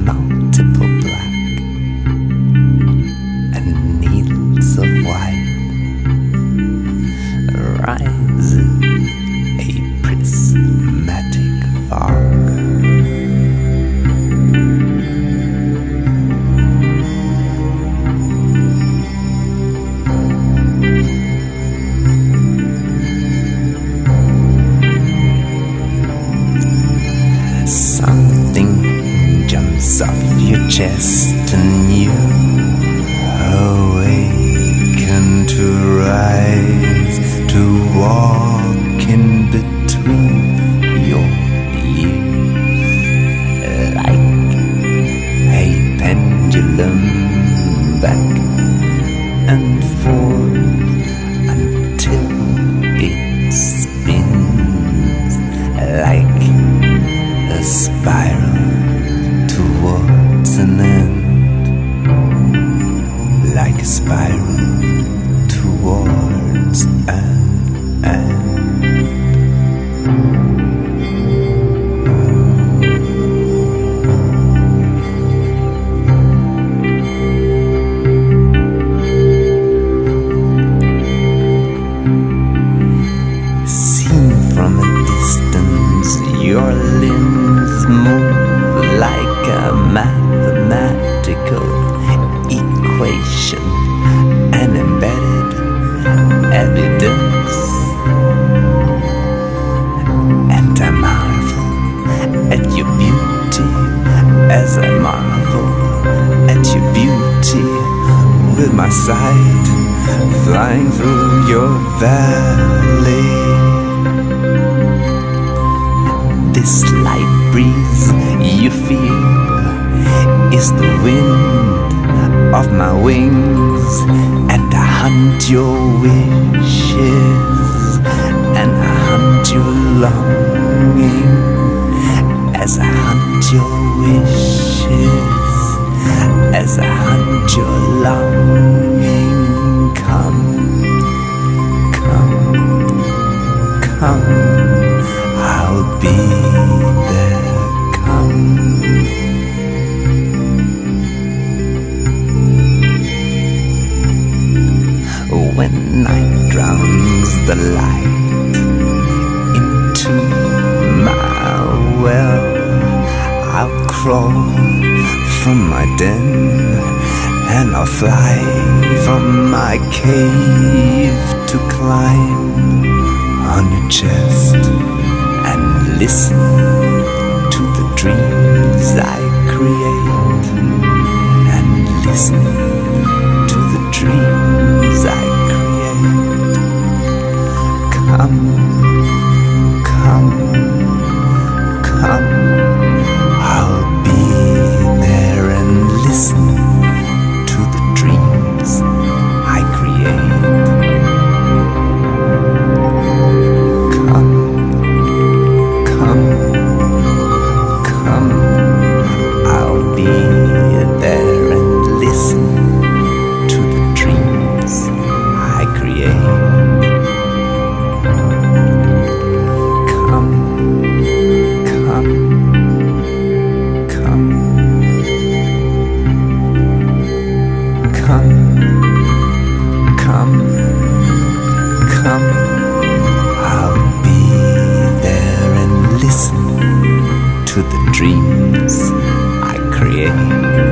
multiple black and needles of white, rises a prismatic fog. Something jumps off your chest and you awaken to rise, to walk in between your ears like a pendulum, back and forth until it spins like a spiral towards an end, like a spiral towards an end. Seen from a distance, your limbs move like a mathematical equation, an embedded evidence. And I marvel at your beauty as I marvel at your beauty, with my sight flying through your valley. This light breeze you feel is the wind of my wings, and I hunt your wishes, and I hunt your longing, as I hunt your wishes, as I hunt your longing. Come, come, come, I'll be there. Come. When night drowns the light into my well, I'll crawl from my den, and I'll fly from my cave to climb on your chest and listen to the dreams I create, and listen to the dreams I create. Come, come, come, I'll be there and listen to the dreams I create. Come, come, come, I'll be there and listen to the dreams I create. Come, come, come, come, come, come, I'll be there and listen to the dreams I create.